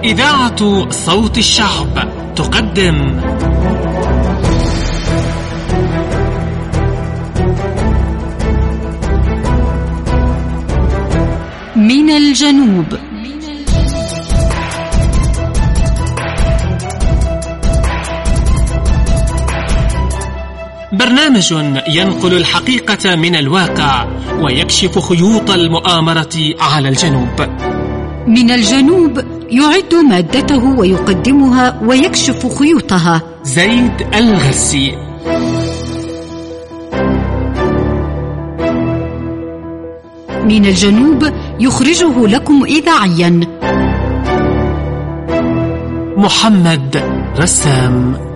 إذاعة صوت الشعب تقدم من الجنوب. برنامج ينقل الحقيقة من الواقع ويكشف خيوط المؤامرة على الجنوب. من الجنوب يعد مادته ويقدمها ويكشف خيوطها زيد الغسي. من الجنوب يخرجه لكم إذاعيا محمد رسام.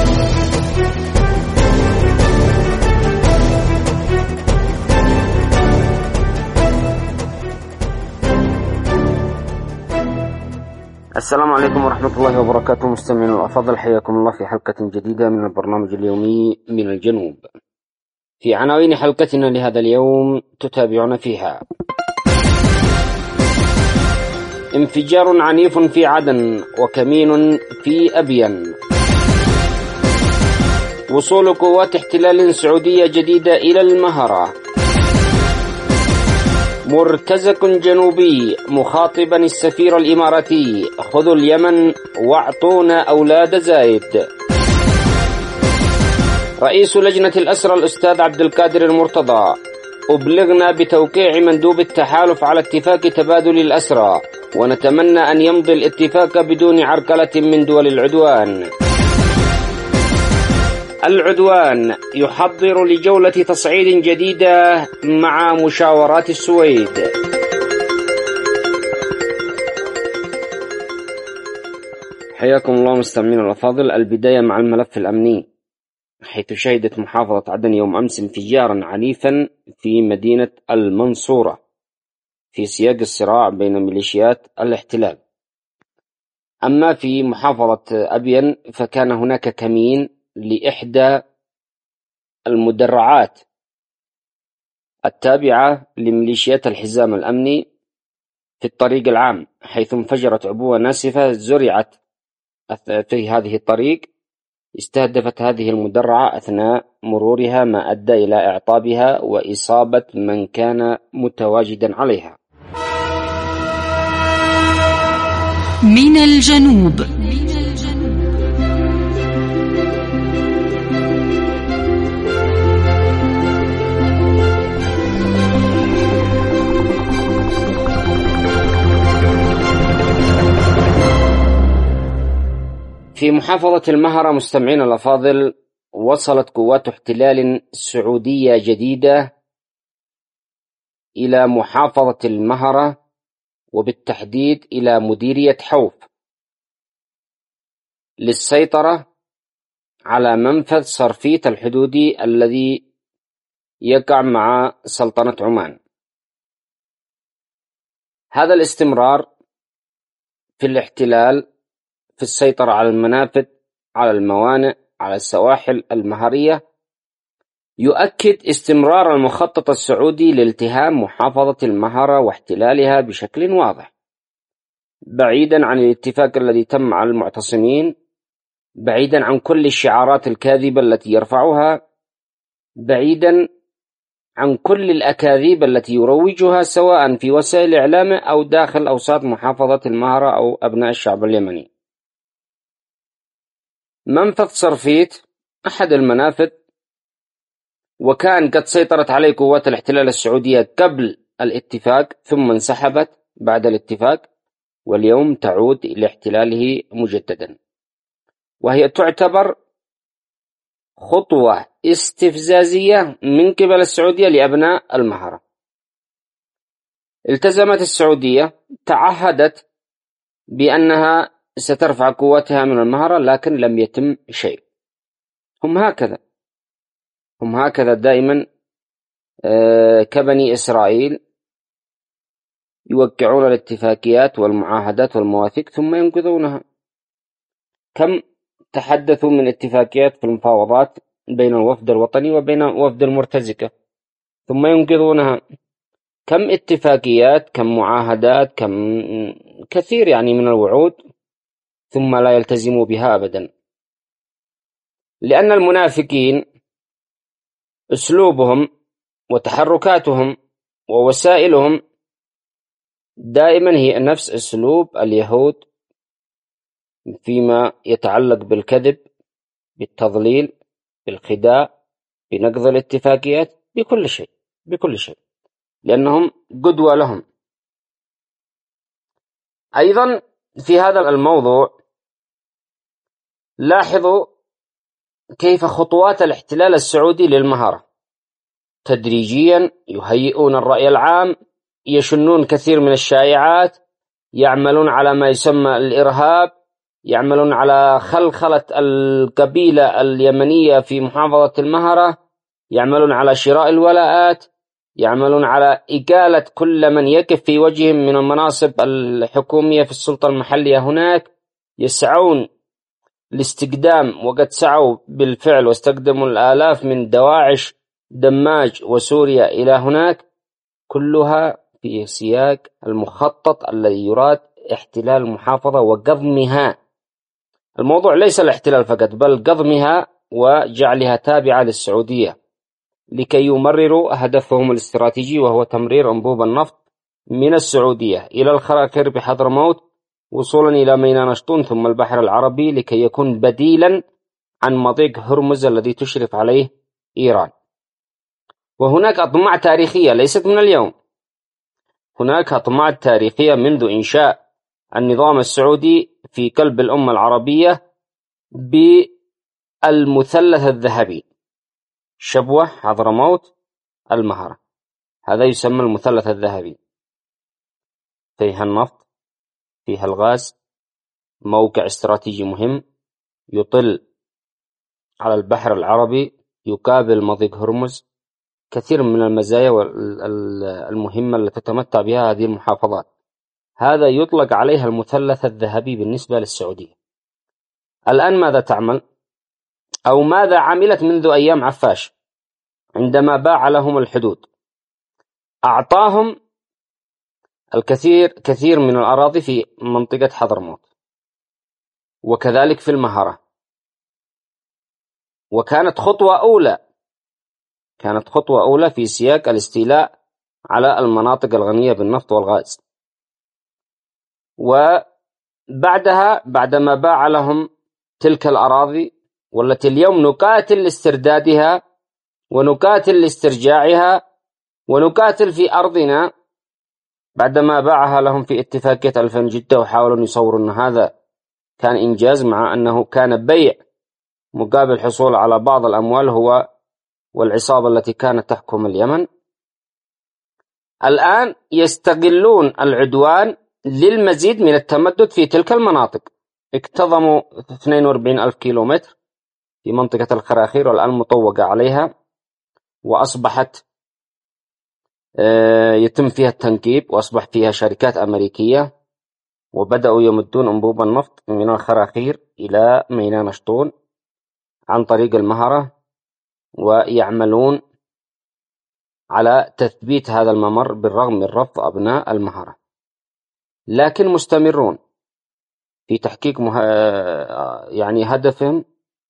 السلام عليكم ورحمة الله وبركاته. مستمعين الأفاضل، حياكم الله في حلقة جديدة من البرنامج اليومي من الجنوب. في عناوين حلقتنا لهذا اليوم تتابعون فيها: انفجار عنيف في عدن وكمين في أبين، وصول قوات احتلال سعودية جديدة إلى المهرة، مرتزق جنوبي مخاطبا السفير الإماراتي: خذوا اليمن واعطونا أولاد زايد. رئيس لجنة الأسرى الأستاذ عبد القادر المرتضى: أبلغنا بتوقيع مندوب التحالف على اتفاق تبادل الأسرى، ونتمنى أن يمضي الاتفاق بدون عرقلة من دول العدوان. العدوان يحضر لجولة تصعيد جديدة مع مشاورات السويد. حياكم الله مستمعين الأفاضل. البداية مع الملف الأمني، حيث شهدت محافظة عدن يوم أمس انفجارا عنيفا في مدينة المنصورة في سياق الصراع بين ميليشيات الاحتلال. أما في محافظة أبين فكان هناك كمين لإحدى المدرعات التابعة لميليشيات الحزام الأمني في الطريق العام، حيث انفجرت عبوة ناسفة زرعت في هذه الطريق، استهدفت هذه المدرعة أثناء مرورها، ما أدى إلى إعطابها وإصابة من كان متواجدا عليها. من الجنوب. في محافظة المهرة مستمعين الأفاضل، وصلت قوات احتلال سعودية جديدة إلى محافظة المهرة، وبالتحديد إلى مديرية حوف، للسيطرة على منفذ صرفيت الحدودي الذي يقع مع سلطنة عمان. هذا الاستمرار في الاحتلال في السيطرة على المنافذ، على الموانئ، على السواحل المهرية، يؤكد استمرار المخطط السعودي لالتهام محافظة المهرة واحتلالها بشكل واضح، بعيدا عن الاتفاق الذي تم مع المعتصمين، بعيدا عن كل الشعارات الكاذبة التي يرفعها، بعيدا عن كل الأكاذيب التي يروجها سواء في وسائل إعلامه أو داخل أوساط محافظة المهرة أو أبناء الشعب اليمني. منفذ صرفيت أحد المنافذ، وكان قد سيطرت عليه قوات الاحتلال السعودية قبل الاتفاق، ثم انسحبت بعد الاتفاق، واليوم تعود لاحتلاله مجددا، وهي تعتبر خطوة استفزازية من قبل السعودية لأبناء المهرة. التزمت السعودية، تعهدت بأنها سترفع قواتها من المهرة، لكن لم يتم شيء. هم هكذا دائما، كبني إسرائيل يوقعون الاتفاقيات والمعاهدات والمواثيق ثم ينقضونها. كم تحدثوا من اتفاقيات في المفاوضات بين الوفد الوطني وبين وفد المرتزقة ثم ينقضونها. كم اتفاقيات، كم معاهدات، كم كثير يعني من الوعود ثم لا يلتزموا بها أبدا، لأن المنافقين أسلوبهم وتحركاتهم ووسائلهم دائما هي نفس أسلوب اليهود فيما يتعلق بالكذب، بالتضليل، بالخداع، بنقض الاتفاقيات، بكل شيء، لأنهم قدوة لهم. أيضا في هذا الموضوع لاحظوا كيف خطوات الاحتلال السعودي للمهارة، تدريجيا يهيئون الرأي العام، يشنون كثير من الشائعات، يعملون على ما يسمى الإرهاب، يعملون على خلخلة القبيلة اليمنية في محافظة المهرة، يعملون على شراء الولاءات، يعملون على إقالة كل من يقف في وجههم من المناصب الحكومية في السلطة المحلية هناك، يسعون لاستقدام، وقد سعوا بالفعل واستقدموا الآلاف من دواعش دماج وسوريا إلى هناك، كلها في سياق المخطط الذي يراد احتلال المحافظة وقضمها. الموضوع ليس الاحتلال فقط، بل قضمها وجعلها تابعة للسعودية لكي يمرروا هدفهم الاستراتيجي، وهو تمرير أنبوب النفط من السعودية إلى الخراخير بحضرموت وصولا إلى ميناء نشطون ثم البحر العربي، لكي يكون بديلا عن مضيق هرمز الذي تشرف عليه إيران. وهناك أطماع تاريخية ليست من اليوم، هناك أطماع تاريخية منذ إنشاء النظام السعودي في قلب الأمة العربية بالمثلث الذهبي: شبوة، حضرموت، المهرة. هذا يسمى المثلث الذهبي، فيها النفط، فيها الغاز، موقع استراتيجي مهم يطل على البحر العربي، يقابل مضيق هرمز، كثير من المزايا المهمة التي تتمتع بها هذه المحافظات. هذا يطلق عليها المثلث الذهبي بالنسبة للسعودية. الآن ماذا تعمل؟ أو ماذا عملت منذ أيام عفاش عندما باع لهم الحدود؟ أعطاهم كثير من الأراضي في منطقة حضرموت، وكذلك في المهرة، وكانت خطوة أولى في سياق الاستيلاء على المناطق الغنية بالنفط والغاز. وبعدها بعدما باع لهم تلك الأراضي والتي اليوم نقاتل لاستردادها ونقاتل لاسترجاعها ونقاتل في أرضنا، بعدما باعها لهم في اتفاقية 2000 جدة وحاولوا أن يصوروا أن هذا كان إنجاز، مع أنه كان بيع مقابل حصول على بعض الأموال هو والعصابة التي كانت تحكم اليمن. الآن يستغلون العدوان للمزيد من التمدد في تلك المناطق. اكتظموا 42,000 كيلومتر في منطقة الخراخير، والآن مطوقة عليها، وأصبحت يتم فيها التنقيب، وأصبح فيها شركات أمريكية، وبدأوا يمدون أنبوب النفط من الخراخير إلى ميناء نشطون عن طريق المهرة، ويعملون على تثبيت هذا الممر بالرغم من رفض أبناء المهرة، لكن مستمرون في تحقيق يعني هدفهم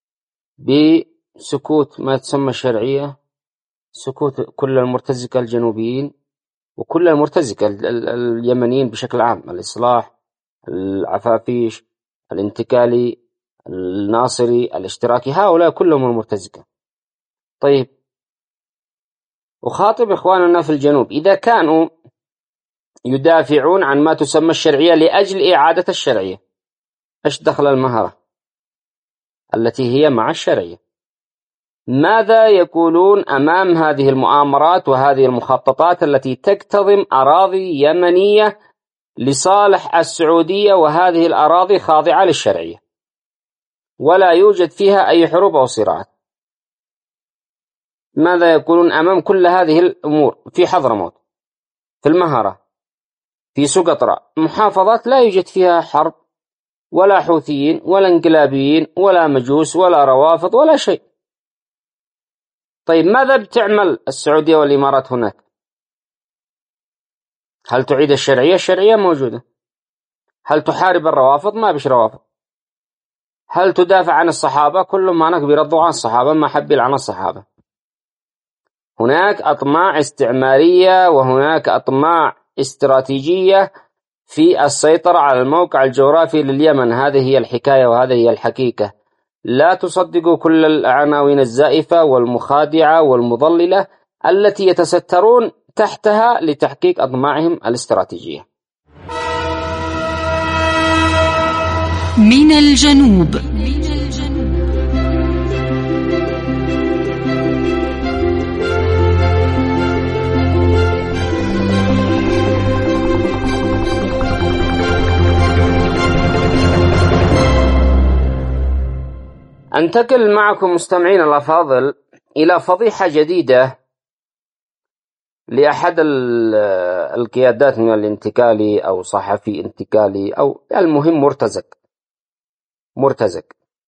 بسكوت ما تسمى الشرعية، سكوت كل المرتزقة الجنوبيين وكل المرتزقة اليمنيين بشكل عام، الإصلاح، العفافيش، الانتقالي، الناصري، الاشتراكي، هؤلاء كلهم المرتزقة. طيب، أخاطب إخواننا في الجنوب، إذا كانوا يدافعون عن ما تسمى الشرعية لأجل إعادة الشرعية، إيش دخل المهرة التي هي مع الشرعية؟ ماذا يقولون أمام هذه المؤامرات وهذه المخططات التي تكتظم أراضي يمنية لصالح السعودية، وهذه الأراضي خاضعة للشرعية ولا يوجد فيها أي حروب أو صراعات؟ ماذا يقولون أمام كل هذه الأمور في حضرموت، في المهرة، في سقطرى، محافظات لا يوجد فيها حرب ولا حوثيين ولا انقلابيين ولا مجوس ولا روافض ولا شيء؟ طيب، ماذا بتعمل السعودية والإمارات هناك؟ هل تعيد الشرعية؟ الشرعية موجودة. هل تحارب الروافض؟ ما بش روافض. هل تدافع عن الصحابة؟ كلهم هناك بيرضوا عن الصحابة، ما حب عن الصحابة. هناك أطماع استعمارية وهناك أطماع استراتيجية في السيطرة على الموقع الجغرافي لليمن. هذه هي الحكاية وهذه هي الحقيقة. لا تصدقوا كل العناوين الزائفة والمخادعة والمضللة التي يتسترون تحتها لتحقيق أطماعهم الاستراتيجية. من الجنوب. أنتقل معكم مستمعين الأفاضل إلى فضيحة جديدة لأحد القيادات من الانتقالي أو صحفي انتقالي أو المهم مرتزق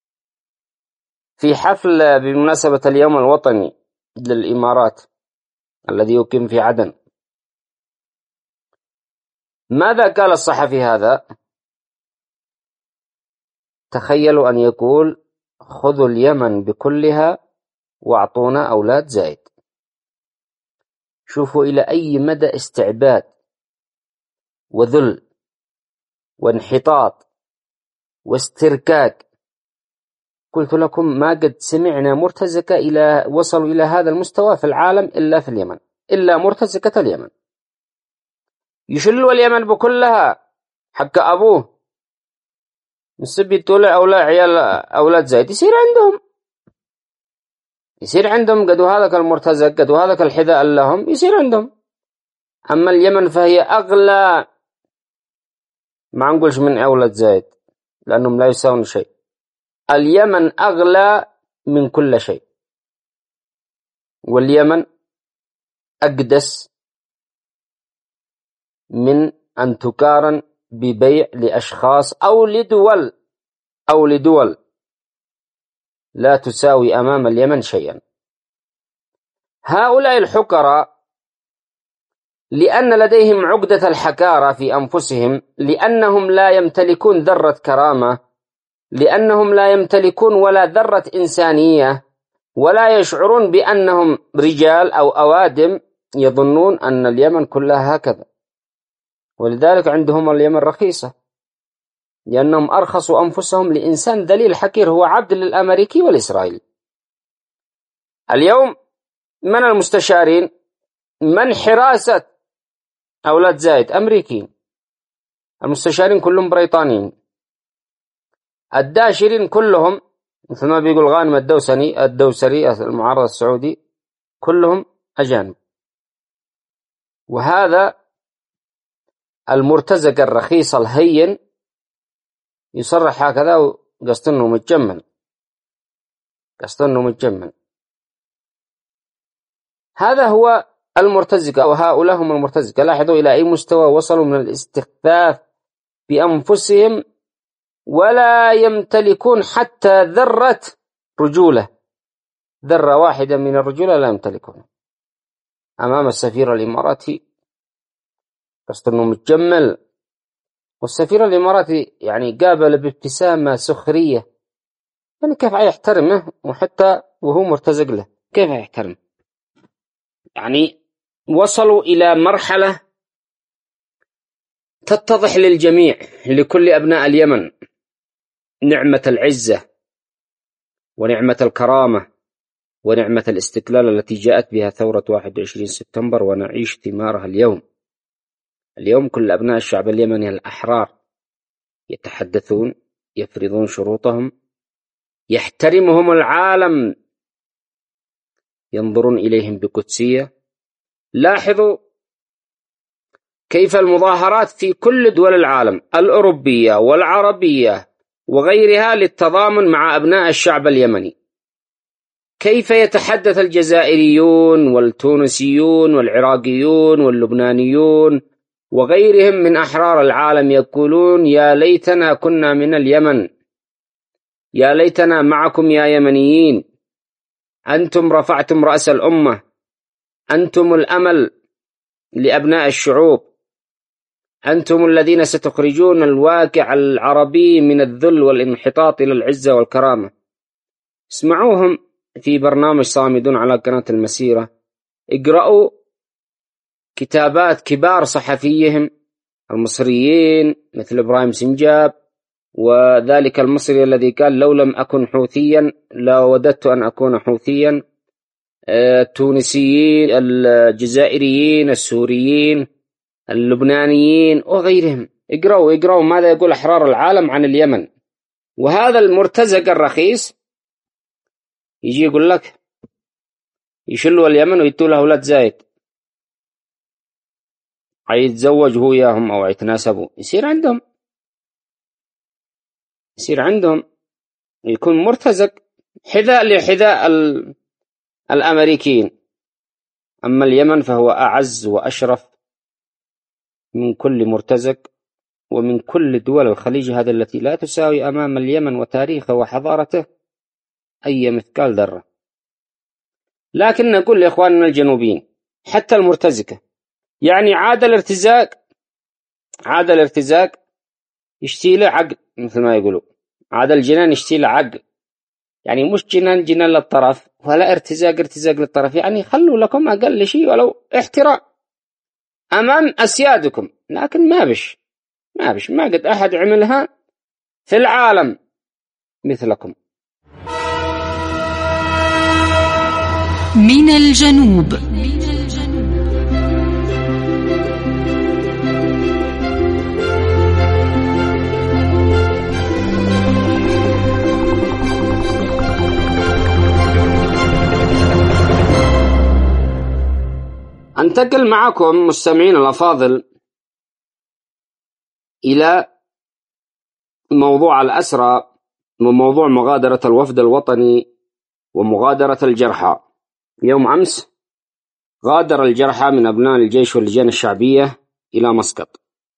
في حفل بمناسبة اليوم الوطني للإمارات الذي يقيم في عدن. ماذا قال الصحفي هذا؟ تخيلوا أن يقول: خذوا اليمن بكلها واعطونا أولاد زايد. شوفوا إلى أي مدى استعباد وذل وانحطاط واستركاك. قلت لكم ما قد سمعنا مرتزقة وصلوا إلى هذا المستوى في العالم إلا في اليمن، إلا مرتزقة اليمن. يشلوا اليمن بكلها حق أبوه نسبي تولع أولاد زايد يصير عندهم قدوا هذاك المرتزق قدوا هذاك الحذاء لهم يصير عندهم. أما اليمن فهي أغلى، ما نقولش من أولاد زايد لأنهم لا يساوون شيء. اليمن أغلى من كل شيء، واليمن أقدس من أن تقارن ببيع لأشخاص أو لدول لا تساوي أمام اليمن شيئا. هؤلاء الحكراء لأن لديهم عقدة الحكارة في أنفسهم، لأنهم لا يمتلكون ذرة كرامة، لأنهم لا يمتلكون ولا ذرة إنسانية، ولا يشعرون بأنهم رجال أو أوادم، يظنون أن اليمن كلها هكذا. ولذلك عندهم اليمن رخيصة، لأنهم أرخصوا أنفسهم لإنسان ذليل حقير هو عبد للأمريكي والإسرائيلي. اليوم من المستشارين من حراسة أولاد زايد أمريكيين، المستشارين كلهم بريطانيين، الداشرين كلهم مثل ما بيقول غانم الدوسري المعارض السعودي كلهم أجانب. وهذا المرتزق الرخيص الهين يصرح هكذا وقصد أنه متجمل. هذا هو المرتزقة وهؤلاء هم المرتزقة. لاحظوا إلى أي مستوى وصلوا من الاستخفاف بأنفسهم، ولا يمتلكون حتى ذرة رجولة، ذرة واحدة من الرجولة لا يمتلكون أمام السفير الإماراتي. قصد أنه متجمل، والسفير الإماراتي يعني قابل بابتسامة سخرية. يعني كيف يحترمه وحتى وهو مرتزق له كيف يحترم؟ يعني وصلوا إلى مرحلة تتضح للجميع، لكل أبناء اليمن، نعمة العزة ونعمة الكرامة ونعمة الاستقلال التي جاءت بها ثورة 21 سبتمبر، ونعيش ثمارها اليوم كل أبناء الشعب اليمني الأحرار يتحدثون، يفرضون شروطهم، يحترمهم العالم، ينظرون إليهم بقدسية. لاحظوا كيف المظاهرات في كل دول العالم الأوروبية والعربية وغيرها للتضامن مع أبناء الشعب اليمني. كيف يتحدث الجزائريون والتونسيون والعراقيون واللبنانيون وغيرهم من أحرار العالم يقولون: يا ليتنا كنا من اليمن، يا ليتنا معكم يا يمنيين، أنتم رفعتم رأس الأمة، أنتم الأمل لأبناء الشعوب، أنتم الذين ستخرجون الواقع العربي من الذل والانحطاط إلى العزة والكرامة. اسمعوهم في برنامج صامدون على قناة المسيرة، اقرأوا كتابات كبار صحفيهم المصريين مثل إبراهيم سنجاب، وذلك المصري الذي قال لو لم أكن حوثيا لوددت أن أكون حوثيا، التونسيين، الجزائريين، السوريين، اللبنانيين وغيرهم. اقرأوا ماذا يقول أحرار العالم عن اليمن. وهذا المرتزق الرخيص يجي يقول لك يشلوا اليمن ويتوا له أولاد زايد، يتزوج هو ياهم أو يتناسبوا، يصير عندهم يكون مرتزق حذاء لحذاء الأمريكيين. أما اليمن فهو أعز وأشرف من كل مرتزق ومن كل دول الخليج، هذا التي لا تساوي أمام اليمن وتاريخه وحضارته أي مثقال ذرة. لكن نقول لإخواننا الجنوبيين حتى المرتزقة، يعني عاد الارتزاق يشتي له عقل مثل ما يقولوا، عاد الجنان يشتي له عقل، يعني مش جنان للطرف ولا ارتزاق للطرف، يعني خلوا لكم أقل شيء ولو احترام أمام أسيادكم. لكن ما قد أحد عملها في العالم مثلكم. من الجنوب. أنتقل معكم مستمعين الأفاضل إلى موضوع الأسرى وموضوع مغادرة الوفد الوطني ومغادرة الجرحى. يوم أمس غادر الجرحى من أبناء الجيش واللجان الشعبية إلى مسقط،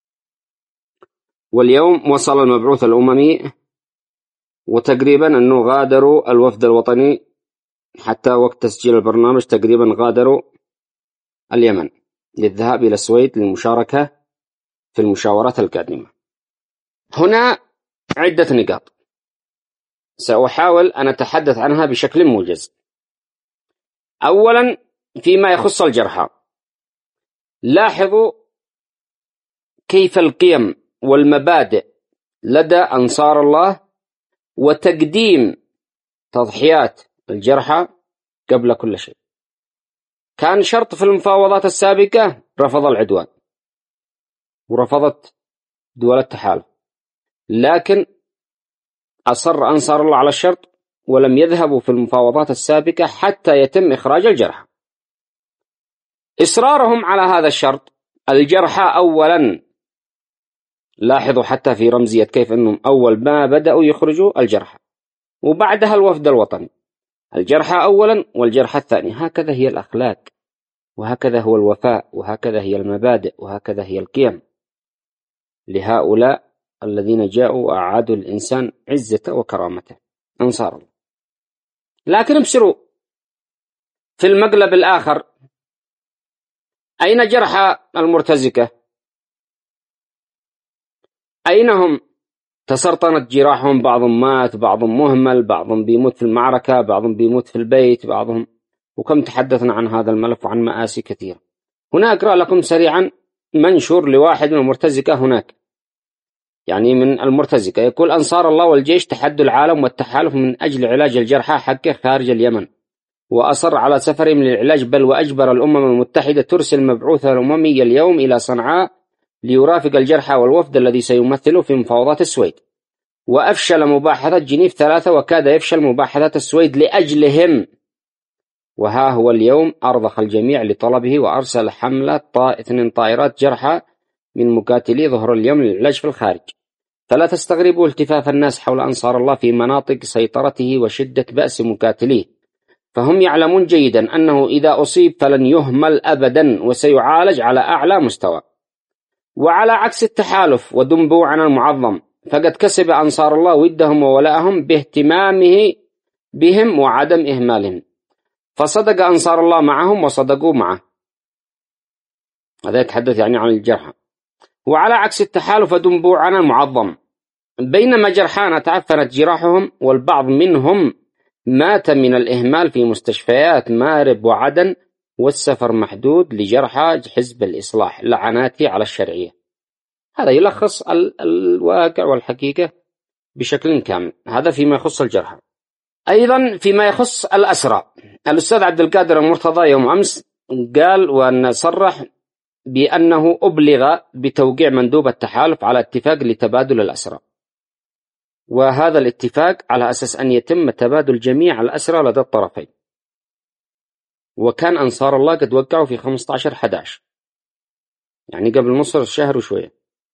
واليوم وصل المبعوث الأممي، وتقريبا أنه غادروا الوفد الوطني حتى وقت تسجيل البرنامج تقريبا غادروا اليمن للذهاب إلى السويد للمشاركة في المشاورات القادمة. هنا عدة نقاط سأحاول أن أتحدث عنها بشكل موجز. أولا فيما يخص الجرحى، لاحظوا كيف القيم والمبادئ لدى أنصار الله وتقديم تضحيات الجرحى قبل كل شيء. كان شرط في المفاوضات السابقة رفض العدوان ورفضت دول التحالف، لكن أصر أنصار الله على الشرط ولم يذهبوا في المفاوضات السابقة حتى يتم إخراج الجرحى. إصرارهم على هذا الشرط، الجرحى أولا، لاحظوا حتى في رمزية كيف أنهم أول ما بدأوا يخرجوا الجرحى وبعدها الوفد الوطني، الجرحى أولا والجرحى الثاني. هكذا هي الأخلاق، وهكذا هو الوفاء، وهكذا هي المبادئ، وهكذا هي القيم لهؤلاء الذين جاءوا وأعادوا الإنسان عزته وكرامته، أنصار الله. لكن ابصروا في المقلب الآخر، أين جرحى المرتزقة؟ أين هم؟ تسرطنت جراحهم، بعضهم مات، بعضهم مهمل، بعضهم بيموت في المعركة، بعضهم بيموت في البيت، بعضهم، وكم تحدثنا عن هذا الملف وعن مآسي كثيرة. هنا أقرأ لكم سريعا منشور لواحد من المرتزقة هناك، يعني من المرتزقة، يقول: أنصار الله والجيش تحدوا العالم والتحالف من أجل علاج الجرحى حقه خارج اليمن، وأصر على سفرهم للعلاج، بل وأجبر الأمم المتحدة ترسل مبعوثها الأممي اليوم إلى صنعاء ليرافق الجرحى والوفد الذي سيمثله في مفاوضات السويد. وأفشل مباحثة جنيف 3 وكاد يفشل مباحثات السويد لأجلهم، وها هو اليوم أرضخ الجميع لطلبه، وأرسل حملة 2 طائرات جرحى من مقاتلي ظهر اليوم للعلاج في الخارج. فلا تستغربوا التفاف الناس حول أنصار الله في مناطق سيطرته وشدة بأس مقاتليه، فهم يعلمون جيدا أنه إذا أصيب فلن يهمل أبدا وسيعالج على أعلى مستوى. وعلى عكس التحالف ودنبوعنا المعظم، فقد كسب أنصار الله ودهم وولائهم باهتمامه بهم وعدم إهمالهم، فصدق أنصار الله معهم وصدقوا معه. هذا يتحدث يعني عن الجرحى. وعلى عكس التحالف فدم بوعنا معظم. بينما جرحانا تعفنت جراحهم، والبعض منهم مات من الإهمال في مستشفيات مارب وعدن، والسفر محدود لجرحى حزب الإصلاح لعناتي على الشرعية. هذا يلخص الواقع والحقيقة بشكل كامل. هذا فيما يخص الجرحى. أيضا فيما يخص الأسرى، الأستاذ عبد القادر المرتضى يوم أمس قال وأن صرح بأنه أبلغ بتوقيع مندوب التحالف على اتفاق لتبادل الأسرى، وهذا الاتفاق على أساس أن يتم تبادل جميع الأسرى لدى الطرفين. وكان أنصار الله قد وقعوا في 15/11، يعني قبل نص الشهر وشوية.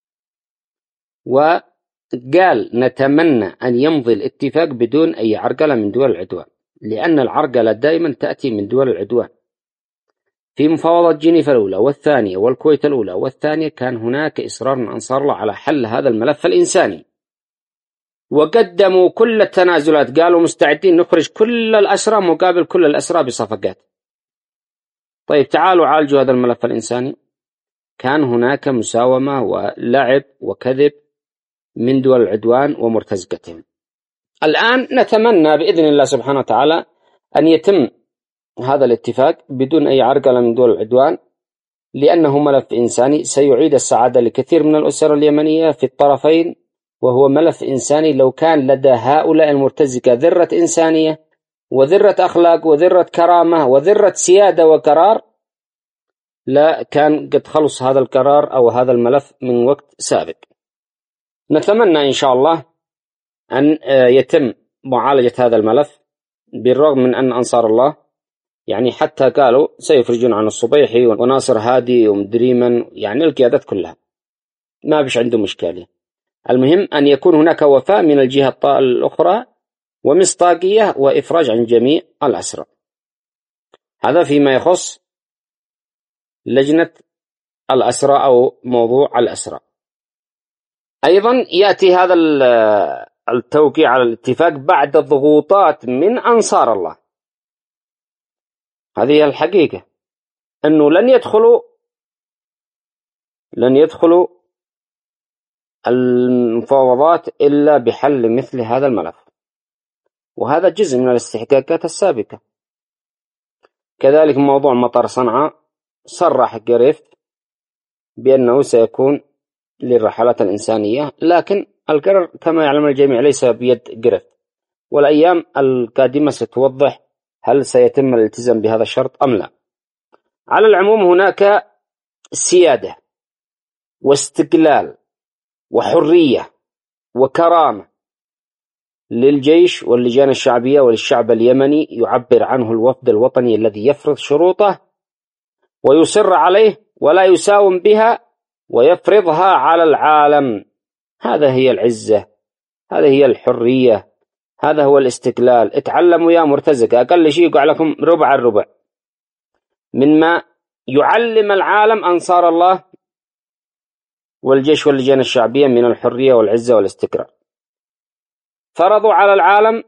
وقال نتمنى أن يمضي الاتفاق بدون أي عرقلة من دول العدوان، لأن العرقلة دائما تأتي من دول العدوان. في مفاوضات جنيف الأولى والثانية والكويت الأولى والثانية كان هناك إصرار من أنصار الله على حل هذا الملف الإنساني، وقدموا كل التنازلات، قالوا مستعدين نخرج كل الأسرى مقابل كل الأسرى بصفقات. طيب تعالوا عالجوا هذا الملف الإنساني. كان هناك مساومة ولعب وكذب من دول العدوان ومرتزقتهم. الآن نتمنى بإذن الله سبحانه وتعالى أن يتم هذا الاتفاق بدون أي عرقلة من دول العدوان، لأنه ملف إنساني سيعيد السعادة لكثير من الأسر اليمنية في الطرفين، وهو ملف إنساني. لو كان لدى هؤلاء المرتزقة ذرة إنسانية وذرة أخلاق وذرة كرامة وذرة سيادة وقرار، لا كان قد خلص هذا القرار أو هذا الملف من وقت سابق. نتمنى إن شاء الله أن يتم معالجة هذا الملف، بالرغم من أن أنصار الله يعني حتى قالوا سيفرجون عن الصبيحي وناصر هادي ومدريما، يعني القيادات كلها ما بش عنده مشكلة. المهم أن يكون هناك وفاء من الجهة الأخرى ومصداقية وإفراج عن جميع الأسرى. هذا فيما يخص لجنة الأسرى أو موضوع الأسرى. أيضا يأتي هذا التوقيع على الاتفاق بعد ضغوطات من أنصار الله. هذه الحقيقة، أنه لن يدخلوا المفاوضات إلا بحل مثل هذا الملف، وهذا جزء من الاستحقاقات السابقة. كذلك موضوع مطار صنعاء، صرح قريفت بأنه سيكون للرحلات الإنسانية، لكن القرار كما يعلم الجميع ليس بيد قريفت، والأيام القادمة ستوضح هل سيتم الالتزام بهذا الشرط أم لا. على العموم هناك سيادة واستقلال وحرية وكرامة للجيش واللجان الشعبية وللشعب اليمني، يعبر عنه الوفد الوطني الذي يفرض شروطه ويصر عليه ولا يساوم بها ويفرضها على العالم. هذا هي العزة، هذا هي الحرية، هذا هو الاستقلال. اتعلموا يا مرتزقة، أقل شيء يقع لكم ربع الربع مما يعلم العالم أنصار الله والجيش واللجان الشعبية من الحرية والعزة والاستقرار. فرضوا على العالم،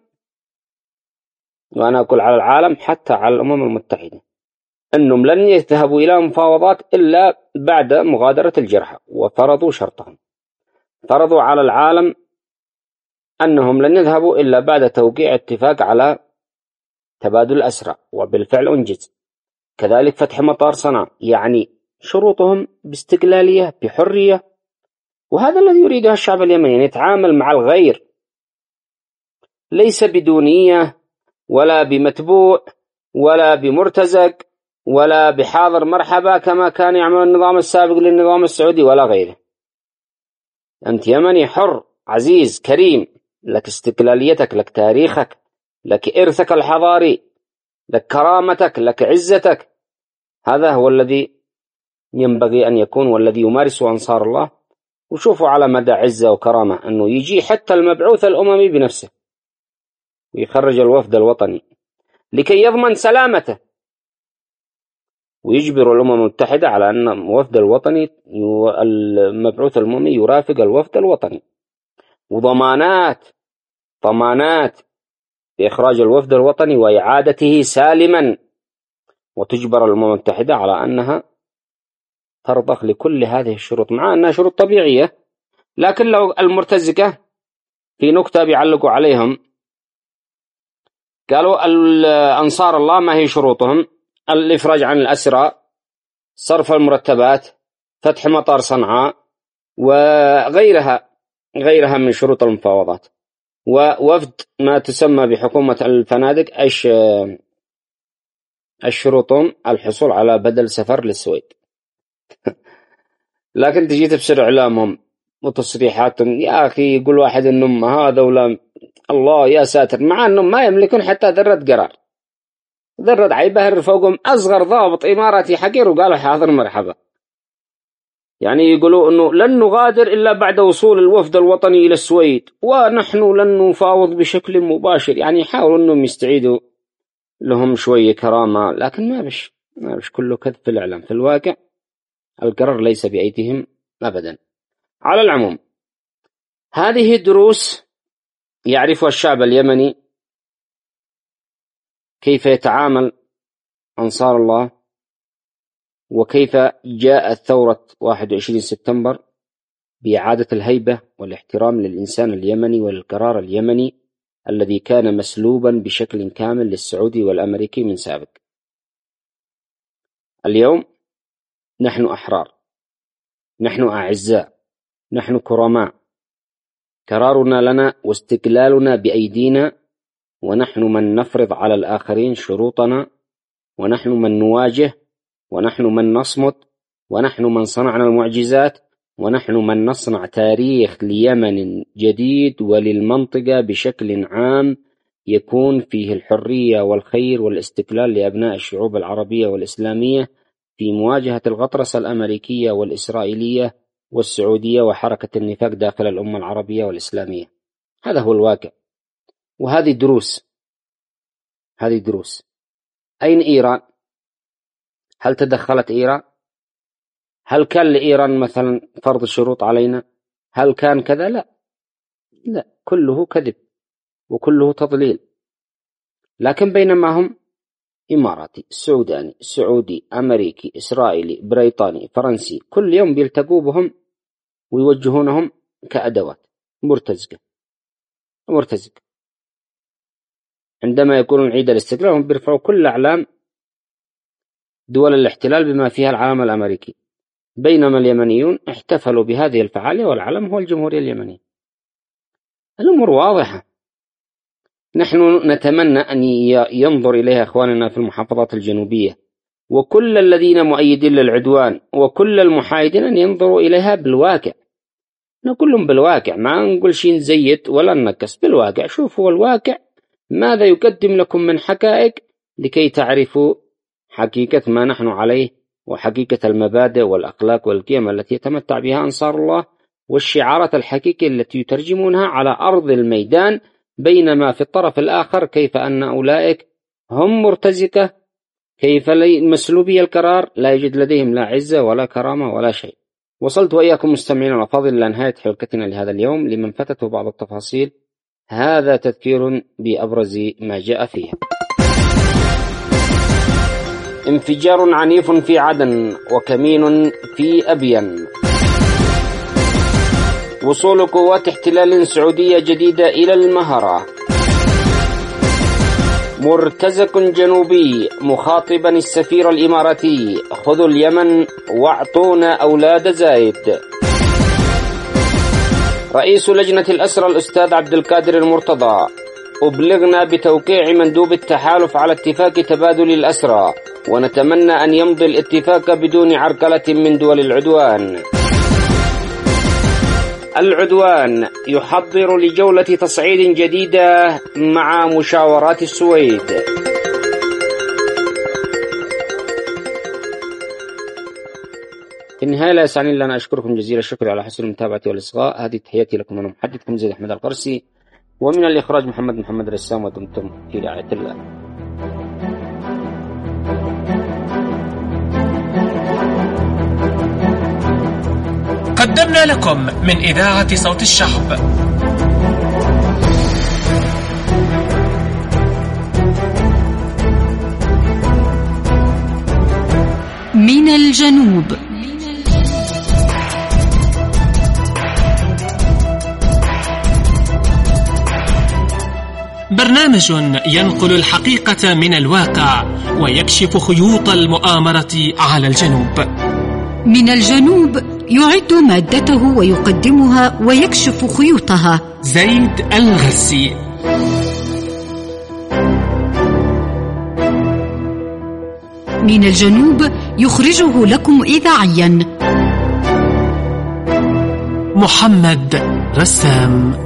وأنا أقول على العالم حتى على الأمم المتحدة، أنهم لن يذهبوا إلى مفاوضات إلا بعد مغادرة الجرحى، وفرضوا شرطهم. فرضوا على العالم أنهم لن يذهبوا إلا بعد توقيع اتفاق على تبادل الأسرى، وبالفعل أنجز. كذلك فتح مطار صنعاء، يعني شروطهم باستقلالية بحرية، وهذا الذي يريده الشعب اليمني، أن يتعامل مع الغير ليس بدونية ولا بمتبوع ولا بمرتزق ولا بحاضر مرحبا كما كان يعمل النظام السابق للنظام السعودي ولا غيره. أنت يمني حر عزيز كريم، لك استقلاليتك، لك تاريخك، لك إرثك الحضاري، لك كرامتك، لك عزتك. هذا هو الذي ينبغي أن يكون والذي يمارسه أنصار الله. وشوفوا على مدى عزة وكرامة أنه يجي حتى المبعوث الأممي بنفسه ويخرج الوفد الوطني لكي يضمن سلامته، ويجبر الأمم المتحدة على أن الوفد الوطني المبعوث الأممي يرافق الوفد الوطني، وضمانات بإخراج الوفد الوطني وإعادته سالما، وتجبر الأمم المتحدة على أنها ترضخ لكل هذه الشروط، مع أنها شروط طبيعية. لكن لو المرتزقة في نكتة بيعلقوا عليهم، قالوا أنصار الله ما هي شروطهم؟ الإفراج عن الأسرى، صرف المرتبات، فتح مطار صنعاء، وغيرها من شروط المفاوضات، ووفد ما تسمى بحكومة الفنادق. إيش شروطهم؟ الحصول على بدل سفر للسويد. لكن تجي تبصر إعلامهم وتصريحاتهم، يا أخي يقول واحد إنهم هذا ولا الله يا ساتر، مع أنهم ما يملكون حتى ذرة قرار، ذرة عيبهر فوقهم أصغر ضابط إماراتي حقير وقالوا حاضر مرحبا. يعني يقولوا أنه لن نغادر إلا بعد وصول الوفد الوطني إلى السويد، ونحن لن نفاوض بشكل مباشر. يعني يحاولوا أنهم يستعيدوا لهم شوية كرامة، لكن ما بش كله كذب في الإعلام. في الواقع القرار ليس بأيديهم أبدا. على العموم هذه دروس يعرفها الشعب اليمني، كيف يتعامل أنصار الله، وكيف جاءت ثورة 21 سبتمبر بإعادة الهيبة والاحترام للإنسان اليمني والقرار اليمني الذي كان مسلوبا بشكل كامل للسعودي والأمريكي من سابق. اليوم نحن أحرار، نحن أعزاء، نحن كرماء، قرارنا لنا واستقلالنا بأيدينا، ونحن من نفرض على الآخرين شروطنا، ونحن من نواجه، ونحن من نصمت، ونحن من صنعنا المعجزات، ونحن من نصنع تاريخ ليمن جديد وللمنطقة بشكل عام يكون فيه الحرية والخير والاستقلال لأبناء الشعوب العربية والإسلامية في مواجهة الغطرسة الأمريكية والإسرائيلية والسعودية وحركة النفاق داخل الأمة العربية والإسلامية. هذا هو الواقع، وهذه دروس. أين إيران؟ هل تدخلت إيران؟ هل كان لإيران مثلا فرض شروط علينا؟ هل كان كذا؟ لا، كله كذب وكله تضليل. لكن بينما هم إماراتي، سوداني، سعودي، أمريكي، إسرائيلي، بريطاني، فرنسي، كل يوم بيلتقوا بهم ويوجهونهم كأدوات مرتزقة. عندما يكونون عيد الاستقلال هم بيرفعوا كل أعلام دول الاحتلال بما فيها العلم الأمريكي، بينما اليمنيون احتفلوا بهذه الفعالية والعلم هو الجمهورية اليمنية. الأمور واضحة. نحن نتمنى أن ينظر إليها أخواننا في المحافظات الجنوبية وكل الذين مؤيدين للعدوان وكل المحايدين أن ينظروا إليها بالواقع. نقولهم بالواقع، ما نقول شيء نزيد ولا ننكس، بالواقع. شوفوا الواقع ماذا يقدم لكم من حقائق لكي تعرفوا حقيقة ما نحن عليه وحقيقة المبادئ والأخلاق والقيم التي يتمتع بها أنصار الله والشعارات الحقيقية التي يترجمونها على أرض الميدان، بينما في الطرف الآخر كيف أن أولئك هم مرتزقة، كيف مسلوبي القرار، لا يوجد لديهم لا عزة ولا كرامة ولا شيء. وصلت وإياكم مستمعين الأفاضل إلى نهاية حلقتنا لهذا اليوم. لمن فاتته بعض التفاصيل هذا تذكير بأبرز ما جاء فيها. انفجار عنيف في عدن وكمين في أبين. وصول قوات احتلال سعودية جديدة إلى المهرة. مرتزق جنوبي مخاطبا السفير الإماراتي: خذوا اليمن واعطونا أولاد زايد. رئيس لجنة الأسرى الأستاذ عبد القادر المرتضى: أبلغنا بتوقيع مندوب التحالف على اتفاق تبادل الأسرى، ونتمنى أن يمضي الاتفاق بدون عرقلة من دول العدوان. العدوان يحضر لجولة تصعيد جديدة مع مشاورات السويد. في النهاية لا يسعني إلا أن أشكركم جزيل الشكر على حسن المتابعة والإصغاء. هذه تحياتي لكم، أنا محدثكم زيد أحمد القرسي، ومن الإخراج محمد رسام، ودمتم في رعاية الله. قدمنا لكم من إذاعة صوت الشعب من الجنوب. برنامج ينقل الحقيقة من الواقع ويكشف خيوط المؤامرة على الجنوب. من الجنوب يعد مادته ويقدمها ويكشف خيوطها زيد الغسي. من الجنوب يخرجه لكم إذاعيا محمد رسام.